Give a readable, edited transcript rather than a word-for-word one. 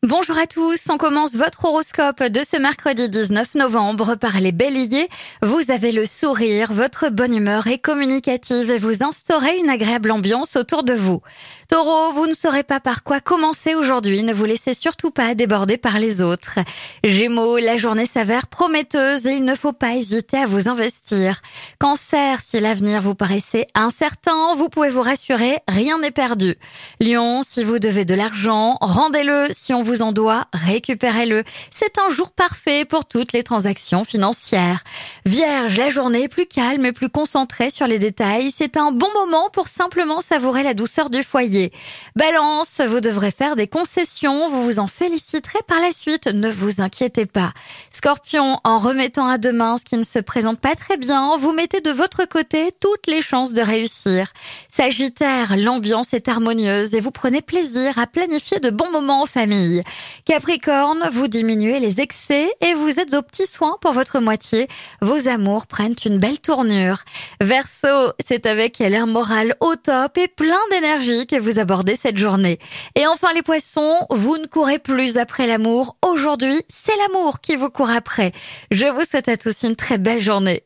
Bonjour à tous, on commence votre horoscope de ce mercredi 19 novembre par les béliers. Vous avez le sourire, votre bonne humeur est communicative et vous instaurez une agréable ambiance autour de vous. Taureau, vous ne saurez pas par quoi commencer aujourd'hui, ne vous laissez surtout pas déborder par les autres. Gémeaux, la journée s'avère prometteuse et il ne faut pas hésiter à vous investir. Cancer, si l'avenir vous paraissait incertain, vous pouvez vous rassurer, rien n'est perdu. Lion, si vous devez de l'argent, rendez-le, si on vous en doit, récupérez-le. C'est un jour parfait pour toutes les transactions financières. Vierge, la journée est plus calme et plus concentrée sur les détails. C'est un bon moment pour simplement savourer la douceur du foyer. Balance, vous devrez faire des concessions, vous vous en féliciterez par la suite, ne vous inquiétez pas. Scorpion, en remettant à demain ce qui ne se présente pas très bien, vous mettez de votre côté toutes les chances de réussir. Sagittaire, l'ambiance est harmonieuse et vous prenez plaisir à planifier de bons moments en famille. Capricorne, vous diminuez les excès et vous êtes aux petits soins pour votre moitié. Vos amours prennent une belle tournure. Verseau, c'est avec l'air moral au top et plein d'énergie que vous abordez cette journée. Et enfin les poissons, vous ne courez plus après l'amour. Aujourd'hui, c'est l'amour qui vous court après. Je vous souhaite à tous une très belle journée.